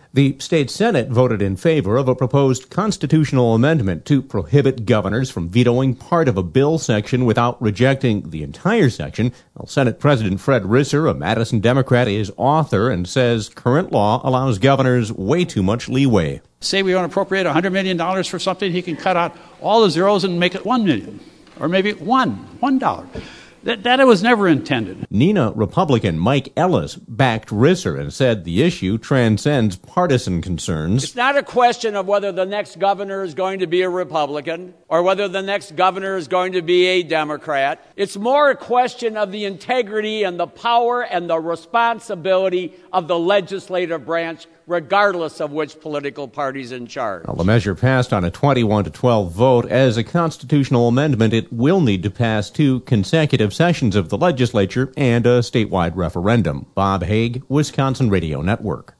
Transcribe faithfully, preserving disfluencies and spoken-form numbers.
The state Senate voted in favor of a proposed constitutional amendment to prohibit governors from vetoing part of a bill section without rejecting the entire section. Well, Senate President Fred Risser, a Madison Democrat, is author and says current law allows governors way too much leeway. Say we want to appropriate one hundred million dollars for something, he can cut out all the zeros and make it one million dollars, or maybe one, one dollar. That, that was never intended. Neenah Republican Mike Ellis backed Risser and said the issue transcends partisan concerns. It's not a question of whether the next governor is going to be a Republican or whether the next governor is going to be a Democrat. It's more a question of the integrity and the power and the responsibility of the legislative branch, regardless of which political party's in charge. Well, the measure passed on a twenty-one to twelve vote. As a constitutional amendment, it will need to pass two consecutive sessions of the legislature and a statewide referendum. Bob Haig, Wisconsin Radio Network.